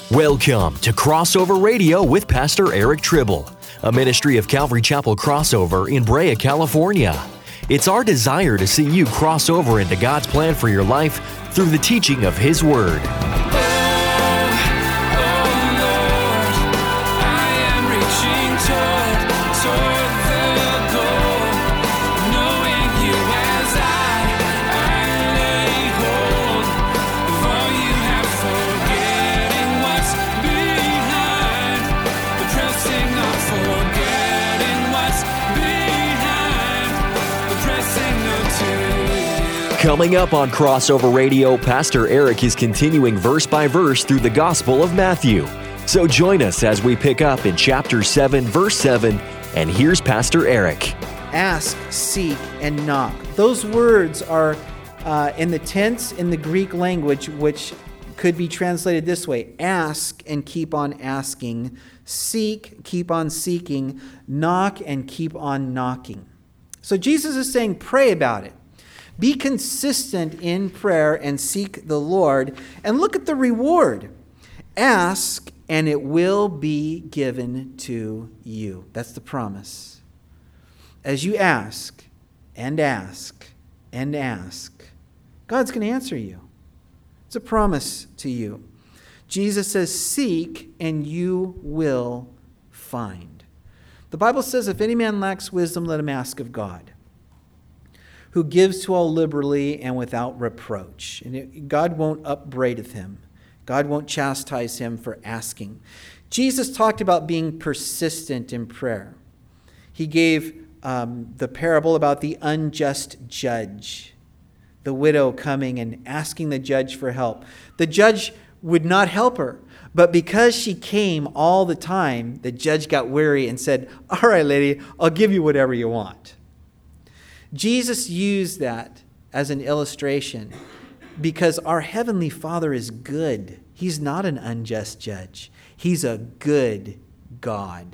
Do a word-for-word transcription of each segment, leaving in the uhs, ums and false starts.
Welcome to Crossover Radio with Pastor Eric Tribble, a ministry of Calvary Chapel Crossover in Brea, California. It's our desire to see you cross over into God's plan for your life through the teaching of His Word. Coming up on Crossover Radio, Pastor Eric is continuing verse by verse through the Gospel of Matthew. So join us as we pick up in chapter seven, verse seven, and here's Pastor Eric. Ask, seek, and knock. Those words are uh, in the tense in the Greek language, which could be translated this way: ask and keep on asking, seek, keep on seeking, knock and keep on knocking. So Jesus is saying, pray about it. Be consistent in prayer and seek the Lord, and look at the reward. Ask, and it will be given to you. That's the promise. As you ask, and ask, and ask, God's going to answer you. It's a promise to you. Jesus says, seek, and you will find. The Bible says, if any man lacks wisdom, let him ask of God, who gives to all liberally and without reproach. And it, God won't upbraideth him. God won't chastise him for asking. Jesus talked about being persistent in prayer. He gave um, the parable about the unjust judge, the widow coming and asking the judge for help. The judge would not help her, but because she came all the time, the judge got weary and said, all right, lady, I'll give you whatever you want. Jesus used that as an illustration because our Heavenly Father is good. He's not an unjust judge. He's a good God.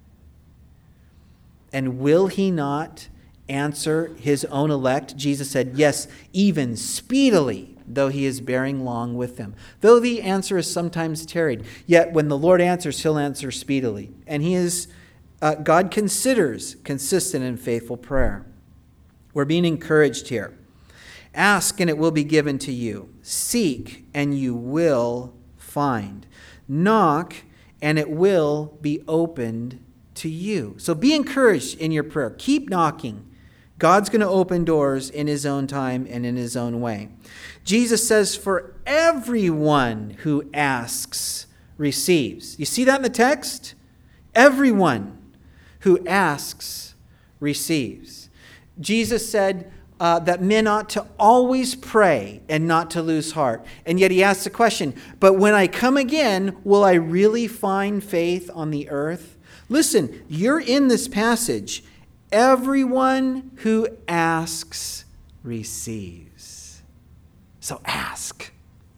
And will He not answer His own elect? Jesus said, yes, even speedily, though He is bearing long with them. Though the answer is sometimes tarried, yet when the Lord answers, He'll answer speedily. And He is, uh, God considers consistent and faithful prayer. We're being encouraged here. Ask and it will be given to you. Seek and you will find. Knock and it will be opened to you. So be encouraged in your prayer. Keep knocking. God's going to open doors in His own time and in His own way. Jesus says, for everyone who asks receives. You see that in the text? Everyone who asks receives. Jesus said uh, that men ought to always pray and not to lose heart. And yet He asks the question, but when I come again, will I really find faith on the earth? Listen, you're in this passage. Everyone who asks receives. So ask.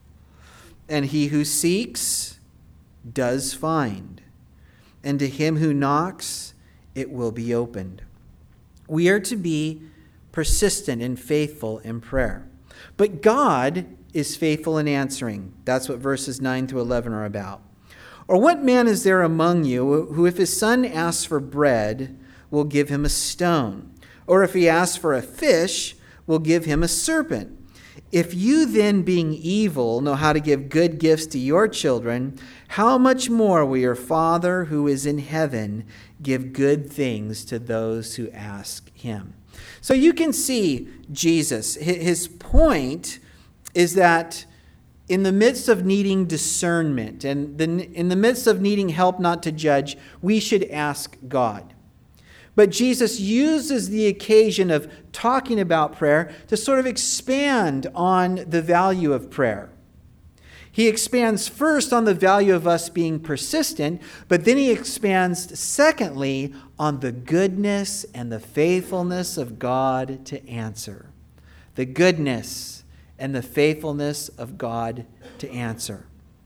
And he who seeks does find. And to him who knocks, it will be opened. We are to be persistent and faithful in prayer. But God is faithful in answering. That's what verses nine through eleven are about. Or what man is there among you who, if his son asks for bread, will give him a stone? Or if he asks for a fish, will give him a serpent? If you then, being evil, know how to give good gifts to your children, how much more will your Father who is in heaven give good things to those who ask Him? So you can see Jesus. His point is that in the midst of needing discernment and in the midst of needing help not to judge, we should ask God. But Jesus uses the occasion of talking about prayer to sort of expand on the value of prayer. He expands first on the value of us being persistent, but then he expands secondly on the goodness and the faithfulness of God to answer. The goodness and the faithfulness of God to answer.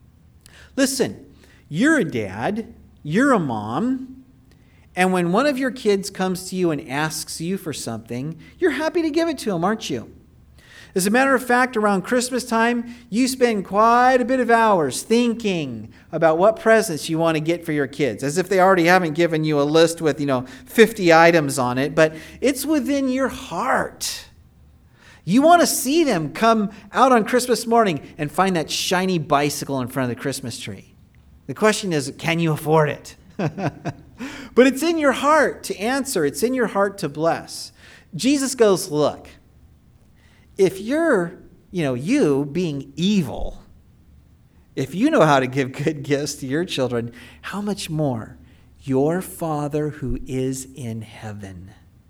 Listen, you're a dad, you're a mom, and when one of your kids comes to you and asks you for something, you're happy to give it to them, aren't you? As a matter of fact, around Christmas time, you spend quite a bit of hours thinking about what presents you want to get for your kids, as if they already haven't given you a list with, you know, fifty items on it, but it's within your heart. You want to see them come out on Christmas morning and find that shiny bicycle in front of the Christmas tree. The question is, can you afford it? But it's in your heart to answer. It's in your heart to bless. Jesus goes, look, if you're, you know, you being evil, if you know how to give good gifts to your children, how much more your Father who is in heaven,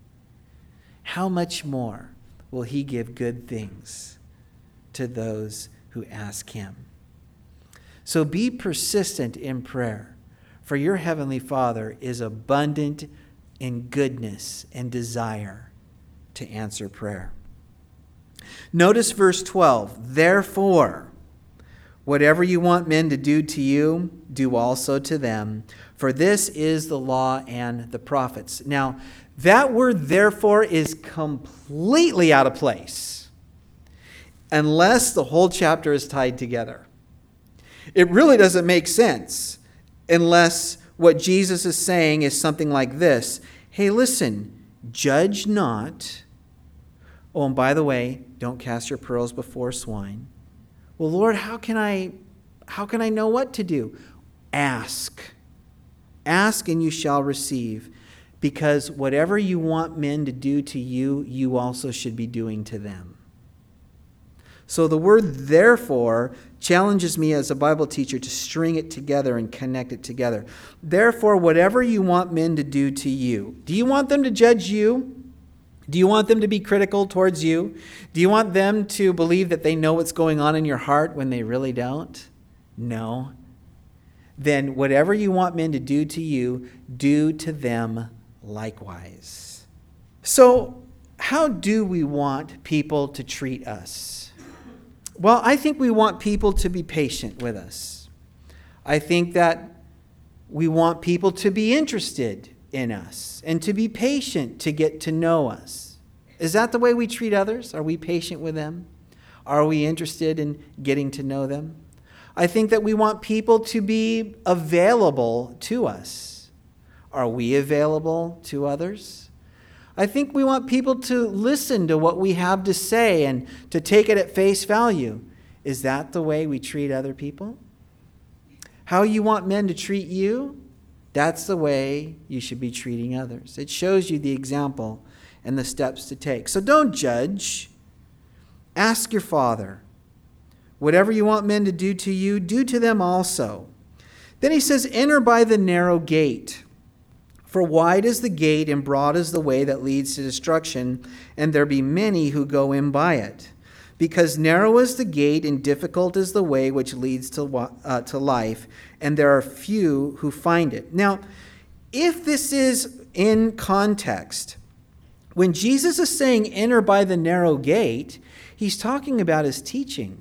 how much more will he give good things to those who ask him? So be persistent in prayer, for your heavenly Father is abundant in goodness and desire to answer prayer. Notice verse twelve. Therefore, whatever you want men to do to you, do also to them, for this is the law and the prophets. Now, that word therefore is completely out of place unless the whole chapter is tied together. It really doesn't make sense unless what Jesus is saying is something like this. Hey, listen, judge not. Oh, and by the way, don't cast your pearls before swine. Well, Lord, how can I, how can I know what to do? Ask. Ask and you shall receive. Because whatever you want men to do to you, you also should be doing to them. So the word therefore challenges me as a Bible teacher to string it together and connect it together. Therefore, whatever you want men to do to you. Do you want them to judge you? Do you want them to be critical towards you? Do you want them to believe that they know what's going on in your heart when they really don't? No. Then whatever you want men to do to you, do to them likewise. So, how do we want people to treat us? Well, I think we want people to be patient with us. I think that we want people to be interested in us and to be patient to get to know us. Is that the way we treat others? Are we patient with them? Are we interested in getting to know them? I think that we want people to be available to us. Are we available to others? I think we want people to listen to what we have to say and to take it at face value. Is that the way we treat other people? How you want men to treat you? That's the way you should be treating others. It shows you the example and the steps to take. So don't judge. Ask your Father. Whatever you want men to do to you, do to them also. Then he says, enter by the narrow gate. For wide is the gate and broad is the way that leads to destruction, and there be many who go in by it. Because narrow is the gate and difficult is the way which leads to, uh, to life, and there are few who find it. Now, if this is in context, when Jesus is saying enter by the narrow gate, he's talking about his teaching.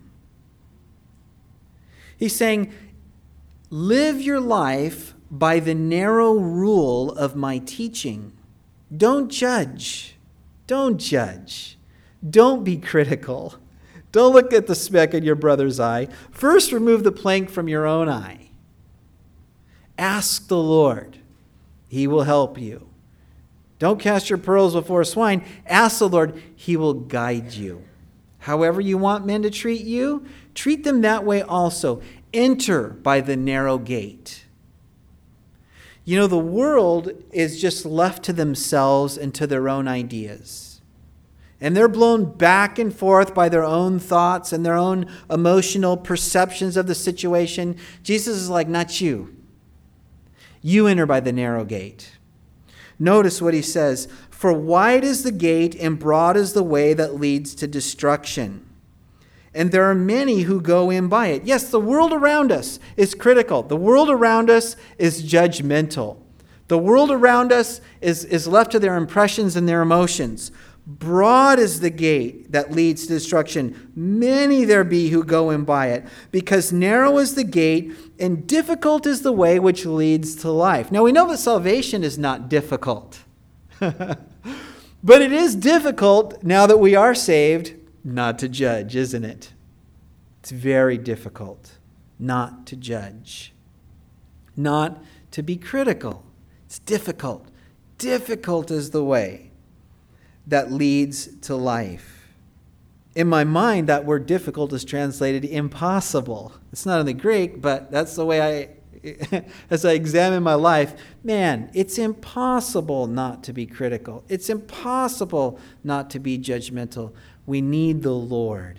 He's saying, live your life by the narrow rule of my teaching. Don't judge. Don't judge. Don't be critical. Don't look at the speck in your brother's eye. First, remove the plank from your own eye. Ask the Lord. He will help you. Don't cast your pearls before swine. Ask the Lord. He will guide you. However you want men to treat you, treat them that way also. Enter by the narrow gate. You know, the world is just left to themselves and to their own ideas. And they're blown back and forth by their own thoughts and their own emotional perceptions of the situation. Jesus is like, not you. You enter by the narrow gate. Notice what he says. For wide is the gate and broad is the way that leads to destruction. And there are many who go in by it. Yes, the world around us is critical. The world around us is judgmental. The world around us is, is left to their impressions and their emotions. Broad is the gate that leads to destruction. Many there be who go in by it, because narrow is the gate and difficult is the way which leads to life. Now we know that salvation is not difficult. But it is difficult now that we are saved not to judge, isn't it? It's very difficult not to judge, not to be critical. It's difficult. Difficult is the way that leads to life. In my mind, that word difficult is translated impossible. It's not in the Greek, but that's the way I, as I examine my life, man, it's impossible not to be critical. It's impossible not to be judgmental. We need the Lord.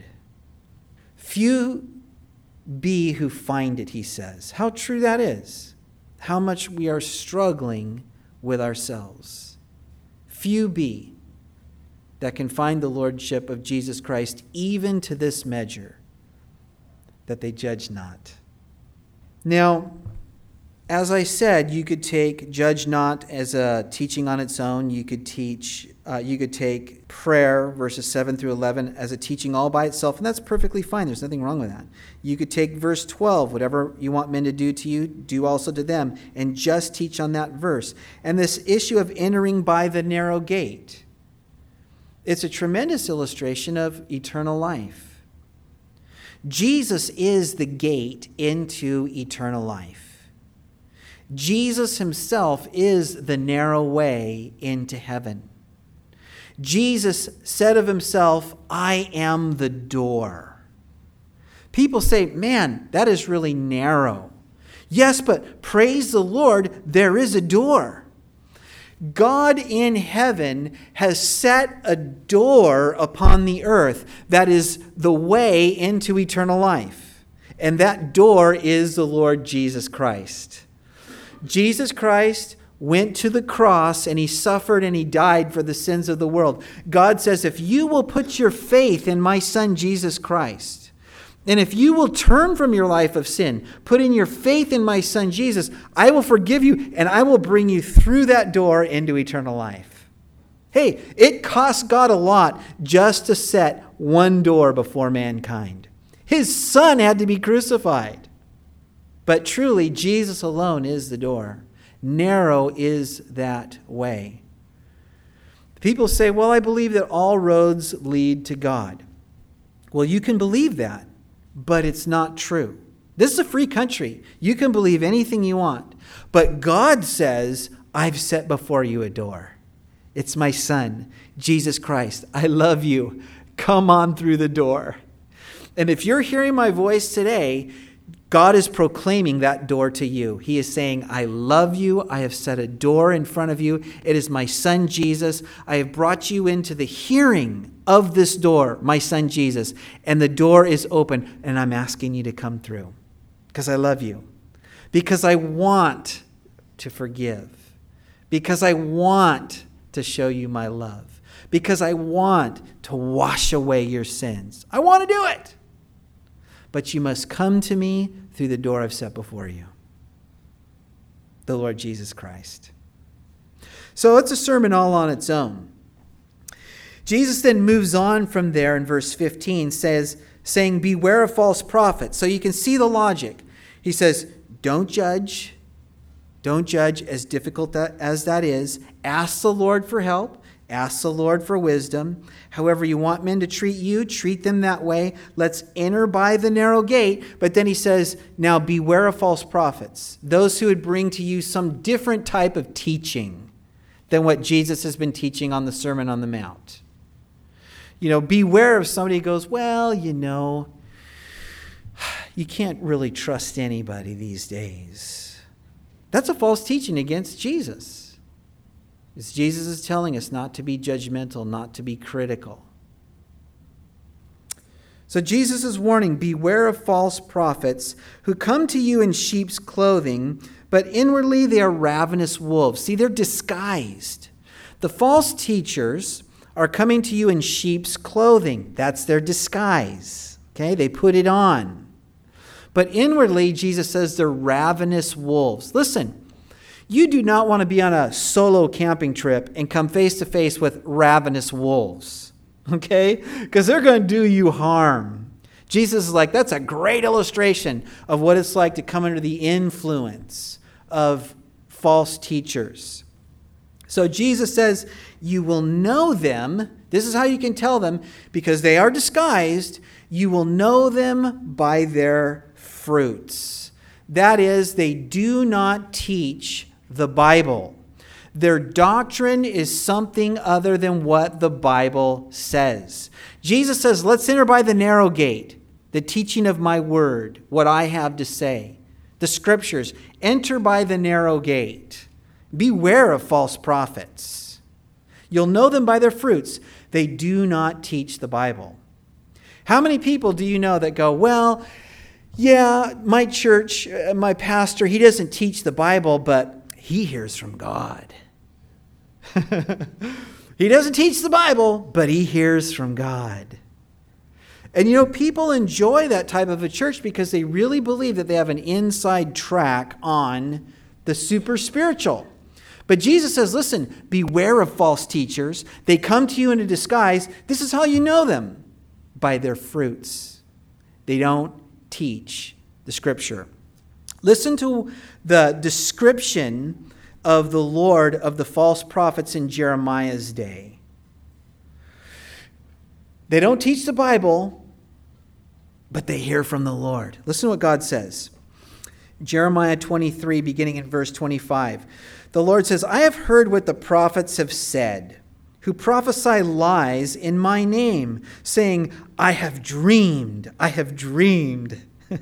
Few be who find it, he says. How true that is. How much we are struggling with ourselves. Few be that can find the lordship of Jesus Christ, even to this measure, that they judge not. Now, as I said, you could take judge not as a teaching on its own. You could teach, uh, you could take prayer, verses seven through eleven, as a teaching all by itself, and that's perfectly fine. There's nothing wrong with that. You could take verse twelve, whatever you want men to do to you, do also to them, and just teach on that verse. And this issue of entering by the narrow gate, it's a tremendous illustration of eternal life. Jesus is the gate into eternal life. Jesus himself is the narrow way into heaven. Jesus said of himself, I am the door. People say, man, that is really narrow. Yes, but praise the Lord, there is a door. God in heaven has set a door upon the earth that is the way into eternal life. And that door is the Lord Jesus Christ. Jesus Christ went to the cross and he suffered and he died for the sins of the world. God says, if you will put your faith in my son Jesus Christ, and if you will turn from your life of sin, put in your faith in my son Jesus, I will forgive you and I will bring you through that door into eternal life. Hey, it cost God a lot just to set one door before mankind. His son had to be crucified. But truly, Jesus alone is the door. Narrow is that way. People say, well, I believe that all roads lead to God. Well, you can believe that, but it's not true. This is a free country. You can believe anything you want. But God says, I've set before you a door. It's my son, Jesus Christ. I love you. Come on through the door. And if you're hearing my voice today, God is proclaiming that door to you. He is saying, I love you. I have set a door in front of you. It is my son, Jesus. I have brought you into the hearing of this door, my son, Jesus. And the door is open, and I'm asking you to come through because I love you, because I want to forgive, because I want to show you my love, because I want to wash away your sins. I want to do it. But you must come to me through the door I've set before you, the Lord Jesus Christ. So it's a sermon all on its own. Jesus then moves on from there in verse fifteen, says, saying, beware of false prophets. So you can see the logic. He says, don't judge. Don't judge, as difficult that, as that is. Ask the Lord for help. Ask the Lord for wisdom. However you want men to treat you, treat them that way. Let's enter by the narrow gate. But then he says, now beware of false prophets, those who would bring to you some different type of teaching than what Jesus has been teaching on the Sermon on the Mount. You know, beware of somebody who goes, well, you know, you can't really trust anybody these days. That's a false teaching against Jesus. As Jesus is telling us not to be judgmental, not to be critical. So Jesus is warning, beware of false prophets who come to you in sheep's clothing, but inwardly they are ravenous wolves. See, they're disguised. The false teachers are coming to you in sheep's clothing. That's their disguise. Okay, they put it on. But inwardly, Jesus says they're ravenous wolves. Listen. You do not want to be on a solo camping trip and come face to face with ravenous wolves, okay? Because they're going to do you harm. Jesus is like, that's a great illustration of what it's like to come under the influence of false teachers. So Jesus says, you will know them. This is how you can tell them, because they are disguised. You will know them by their fruits. That is, they do not teach the Bible. Their doctrine is something other than what the Bible says. Jesus says, let's enter by the narrow gate, the teaching of my word, what I have to say. The scriptures, enter by the narrow gate. Beware of false prophets. You'll know them by their fruits. They do not teach the Bible. How many people do you know that go, well, yeah, my church, my pastor, he doesn't teach the Bible, but he hears from God. He doesn't teach the Bible, but he hears from God. And you know, people enjoy that type of a church because they really believe that they have an inside track on the super spiritual. But Jesus says, listen, beware of false teachers. They come to you in a disguise. This is how you know them, by their fruits. They don't teach the scripture. Listen to the description of the Lord of the false prophets in Jeremiah's day. They don't teach the Bible, but they hear from the Lord. Listen to what God says. Jeremiah twenty-three, beginning in verse twenty-five. The Lord says, I have heard what the prophets have said, who prophesy lies in my name, saying, I have dreamed, I have dreamed.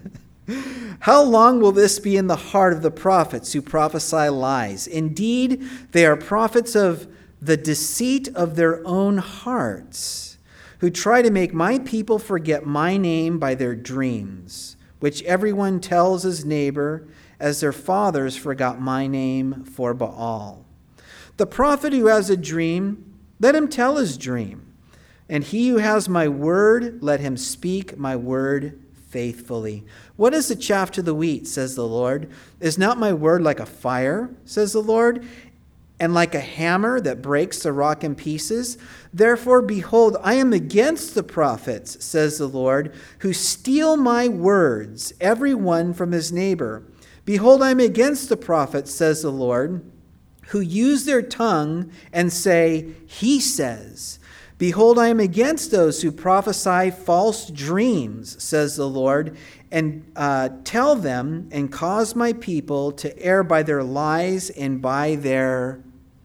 How long will this be in the heart of the prophets who prophesy lies? Indeed, they are prophets of the deceit of their own hearts, who try to make my people forget my name by their dreams, which everyone tells his neighbor, as their fathers forgot my name for Baal. The prophet who has a dream, let him tell his dream. And he who has my word, let him speak my word faithfully. What is the chaff to the wheat, says the Lord? Is not my word like a fire, says the Lord, and like a hammer that breaks the rock in pieces? Therefore, behold, I am against the prophets, says the Lord, who steal my words, every one from his neighbor. Behold, I am against the prophets, says the Lord, who use their tongue and say, he says. Behold, I am against those who prophesy false dreams, says the Lord, and uh, tell them and cause my people to err by their lies and by their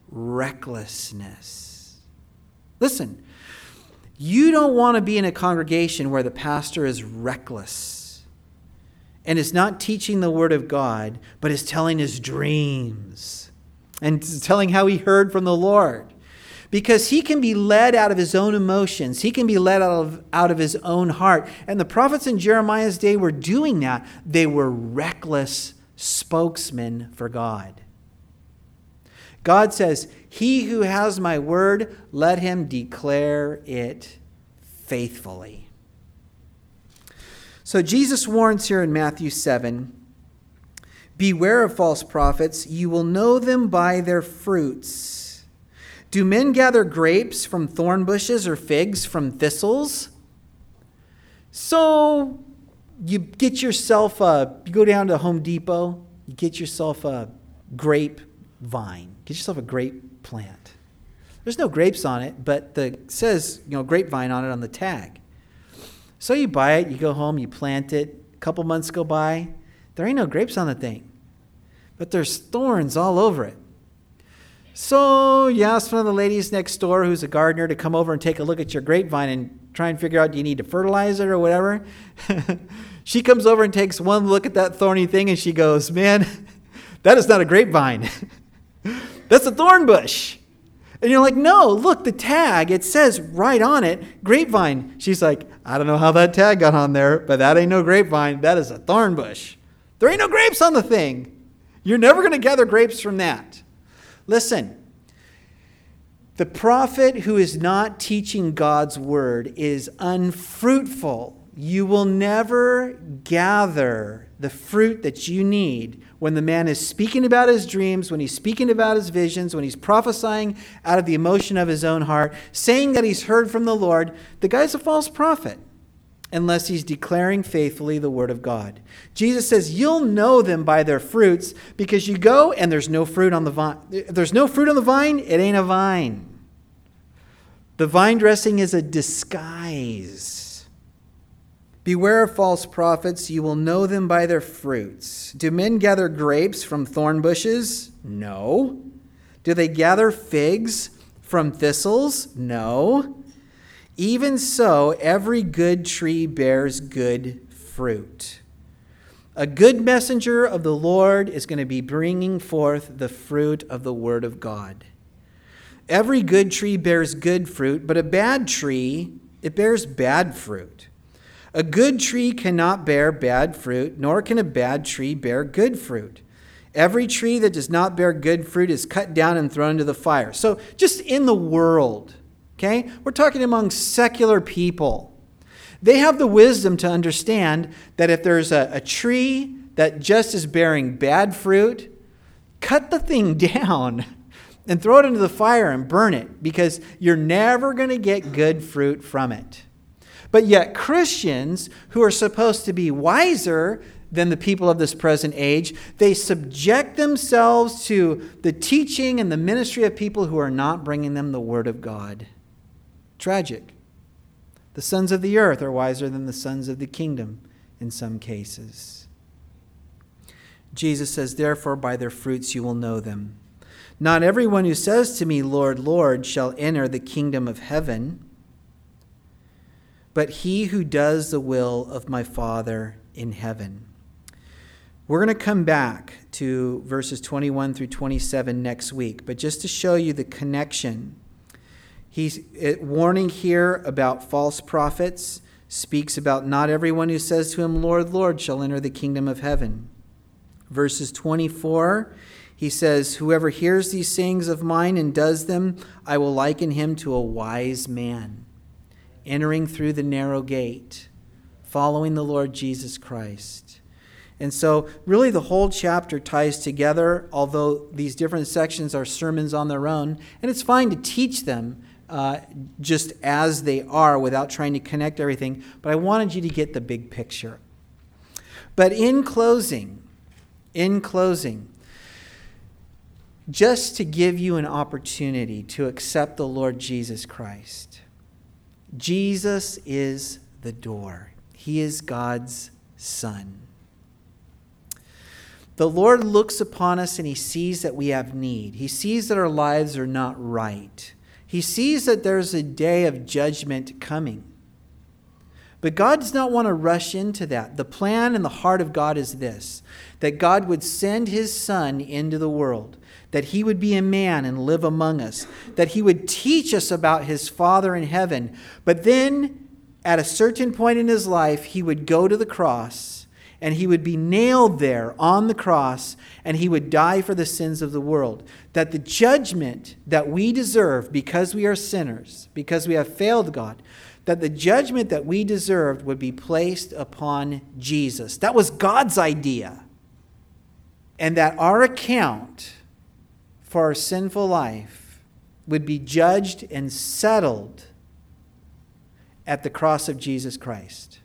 recklessness. Listen, you don't want to be in a congregation where the pastor is reckless and is not teaching the word of God, but is telling his dreams and telling how he heard from the Lord. Because he can be led out of his own emotions. He can be led out of, out of his own heart. And the prophets in Jeremiah's day were doing that. They were reckless spokesmen for God. God says, he who has my word, let him declare it faithfully. So Jesus warns here in Matthew seven, beware of false prophets. You will know them by their fruits. Do men gather grapes from thorn bushes or figs from thistles? So you get yourself a, you go down to Home Depot, you get yourself a grape vine. Get yourself a grape plant. There's no grapes on it, but the it says, you know, grapevine on it on the tag. So you buy it, you go home, you plant it. A couple months go by. There ain't no grapes on the thing, but there's thorns all over it. So you ask one of the ladies next door who's a gardener to come over and take a look at your grapevine and try and figure out, do you need to fertilize it or whatever? She comes over and takes one look at that thorny thing and she goes, man, that is not a grapevine. That's a thorn bush. And you're like, no, look, the tag, it says right on it, grapevine. She's like, I don't know how that tag got on there, but that ain't no grapevine. That is a thorn bush. There ain't no grapes on the thing. You're never going to gather grapes from that. Listen, the prophet who is not teaching God's word is unfruitful. You will never gather the fruit that you need when the man is speaking about his dreams, when he's speaking about his visions, when he's prophesying out of the emotion of his own heart, saying that he's heard from the Lord. The guy's a false prophet unless he's declaring faithfully the word of God. Jesus says, you'll know them by their fruits, because you go and there's no fruit on the vine. If there's no fruit on the vine, it ain't a vine. The vine dressing is a disguise. Beware of false prophets. You will know them by their fruits. Do men gather grapes from thorn bushes? No. Do they gather figs from thistles? No. Even so, every good tree bears good fruit. A good messenger of the Lord is going to be bringing forth the fruit of the word of God. Every good tree bears good fruit, but a bad tree, it bears bad fruit. A good tree cannot bear bad fruit, nor can a bad tree bear good fruit. Every tree that does not bear good fruit is cut down and thrown into the fire. So just in the world, okay, we're talking among secular people. They have the wisdom to understand that if there's a, a tree that just is bearing bad fruit, cut the thing down and throw it into the fire and burn it, because you're never going to get good fruit from it. But yet Christians who are supposed to be wiser than the people of this present age, they subject themselves to the teaching and the ministry of people who are not bringing them the word of God. Tragic. The sons of the earth are wiser than the sons of the kingdom in some cases. Jesus says, therefore, by their fruits you will know them. Not everyone who says to me, Lord, Lord, shall enter the kingdom of heaven, but he who does the will of my Father in heaven. We're going to come back to verses twenty-one through twenty-seven next week, but just to show you the connection, he's warning here about false prophets, speaks about not everyone who says to him, Lord, Lord, shall enter the kingdom of heaven. Verses twenty-four, he says, whoever hears these sayings of mine and does them, I will liken him to a wise man, entering through the narrow gate, following the Lord Jesus Christ. And so really the whole chapter ties together, although these different sections are sermons on their own, and it's fine to teach them uh, just as they are without trying to connect everything, but I wanted you to get the big picture. But in closing, in closing, just to give you an opportunity to accept the Lord Jesus Christ, Jesus is the door. He is God's Son. The Lord looks upon us and he sees that we have need. He sees that our lives are not right. He sees that there's a day of judgment coming. But God does not want to rush into that. The plan and the heart of God is this, that God would send his Son into the world, that he would be a man and live among us, that he would teach us about his Father in heaven. But then at a certain point in his life, he would go to the cross and he would be nailed there on the cross and he would die for the sins of the world. That the judgment that we deserve because we are sinners, because we have failed God, that the judgment that we deserved would be placed upon Jesus. That was God's idea. And that our account for our sinful life would be judged and settled at the cross of Jesus Christ.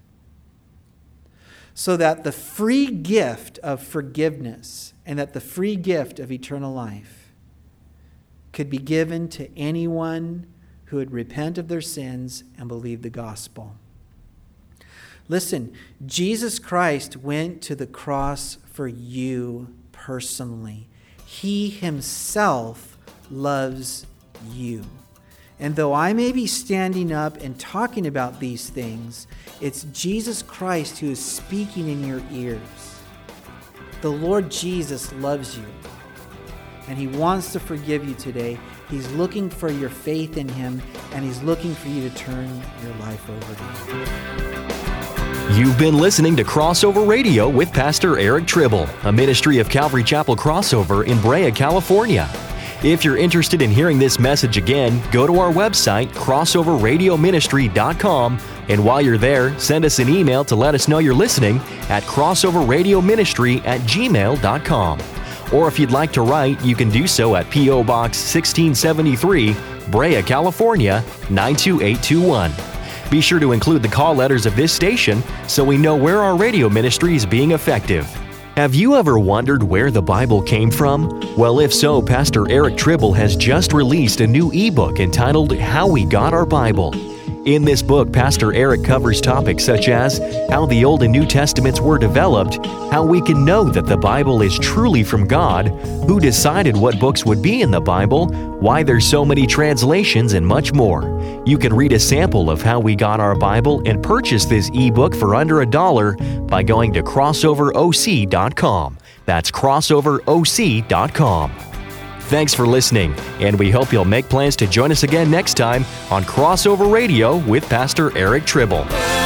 So that the free gift of forgiveness and that the free gift of eternal life could be given to anyone who would repent of their sins and believe the gospel. Listen, Jesus Christ went to the cross for you personally. He himself loves you. And though I may be standing up and talking about these things, it's Jesus Christ who is speaking in your ears. The Lord Jesus loves you, and he wants to forgive you today. He's looking for your faith in him, and he's looking for you to turn your life over to him. You've been listening to Crossover Radio with Pastor Eric Tribble, a ministry of Calvary Chapel Crossover in Brea, California. If you're interested in hearing this message again, go to our website, crossover radio ministry dot com, and while you're there, send us an email to let us know you're listening at crossover radio ministry at gmail dot com. Or if you'd like to write, you can do so at P O Box sixteen seventy-three, Brea, California, nine two eight two one. Be sure to include the call letters of this station so we know where our radio ministry is being effective. Have you ever wondered where the Bible came from? Well, if so, Pastor Eric Tribble has just released a new ebook entitled How We Got Our Bible. In this book, Pastor Eric covers topics such as how the Old and New Testaments were developed, how we can know that the Bible is truly from God, who decided what books would be in the Bible, why there's so many translations, and much more. You can read a sample of How We Got Our Bible and purchase this ebook for under a dollar by going to crossover o c dot com. That's crossover o c dot com. Thanks for listening, and we hope you'll make plans to join us again next time on Crossover Radio with Pastor Eric Tribble.